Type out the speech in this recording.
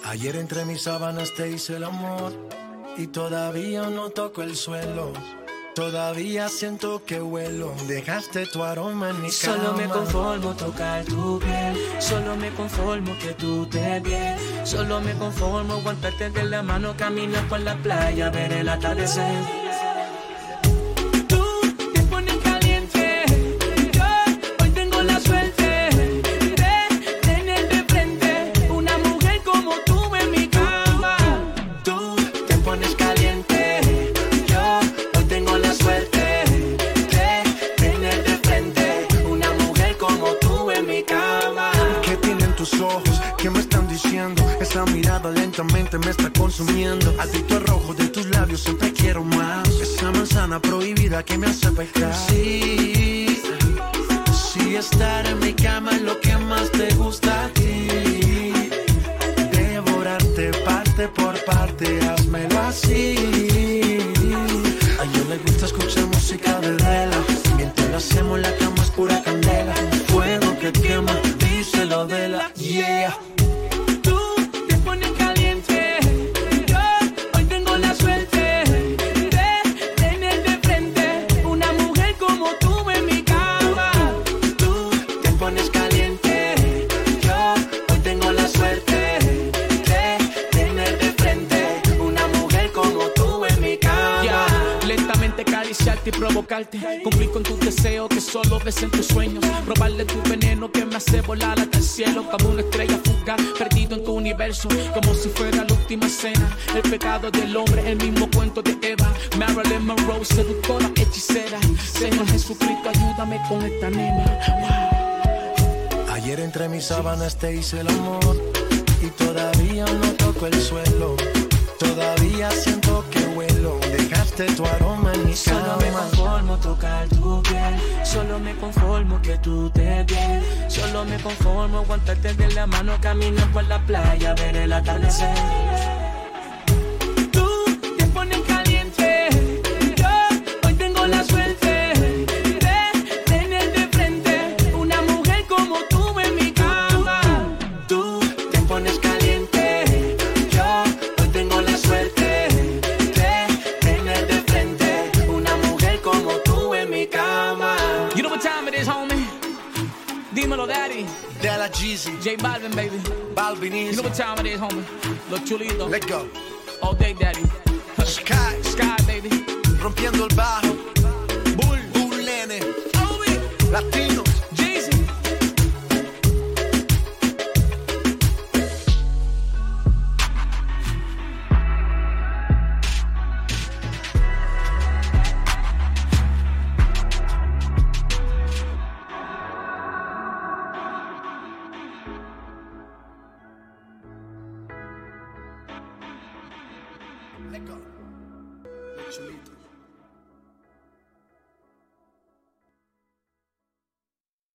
Ayer entre mis sábanas te hice el amor y todavía no toco el suelo. Todavía siento que huelo, dejaste tu aroma en mi cama. Solo me conformo tocar tu piel, solo me conformo que tú te bien. Solo me conformo aguantarte de la mano, caminar por la playa, ver el atardecer. ¿Qué me están diciendo? Esa mirada lentamente me está consumiendo. Adicto al rojo de tus labios, siempre quiero más. Esa manzana prohibida que me hace pecar. Sí, estar en mi cama es lo que más te gusta a ti. Devorarte parte por parte, házmelo así. A ella le gusta escuchar música de vela. Mientras lo hacemos la cama es pura candela. Fuego que quema, díselo de la yeah. Y provocarte, cumplir con tus deseos que solo ves en tus sueños, robarle tu veneno que me hace volar hasta el cielo, como una estrella fugaz, perdido en tu universo, como si fuera la última cena. El pecado del hombre, el mismo cuento de Eva. Marilyn Monroe, seductora, hechicera. Señor Jesucristo, ayúdame con esta nena. Wow. Ayer entre mis sábanas te hice el amor y todavía no toco el suelo. Todavía siento que huelo, dejaste tu aroma en mi cama. Solo me conformo tocar tu piel, solo me conformo que tú te bien. Solo me conformo aguantarte de la mano, caminar por la playa, ver el atardecer. Dímelo, daddy. De la Jeezy. J Balvin, baby. Balvin Easy. You know what time it is, homie. Los chulitos. Let's go. All day, daddy. Sky, baby. Rompiendo el bajo. Bull Nene. Latinos. Jeezy. Let go. Chulito.